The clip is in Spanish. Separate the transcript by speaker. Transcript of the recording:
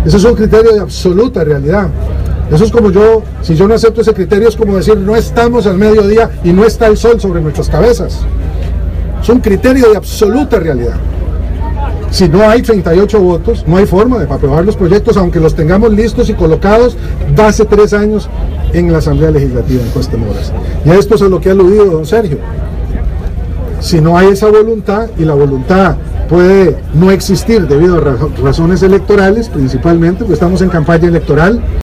Speaker 1: Ese es un criterio de absoluta realidad. Eso es como si yo no acepto ese criterio, es como decir, no estamos al mediodía y no está el sol sobre nuestras cabezas. Es un criterio de absoluta realidad. Si no hay 38 votos, no hay forma de aprobar los proyectos, aunque los tengamos listos y colocados de hace 3 años en la Asamblea Legislativa en Cuesta Moras. Y a esto es a lo que ha aludido don Sergio. Si no hay esa voluntad, y la voluntad puede no existir debido a razones electorales, principalmente, porque estamos en campaña electoral,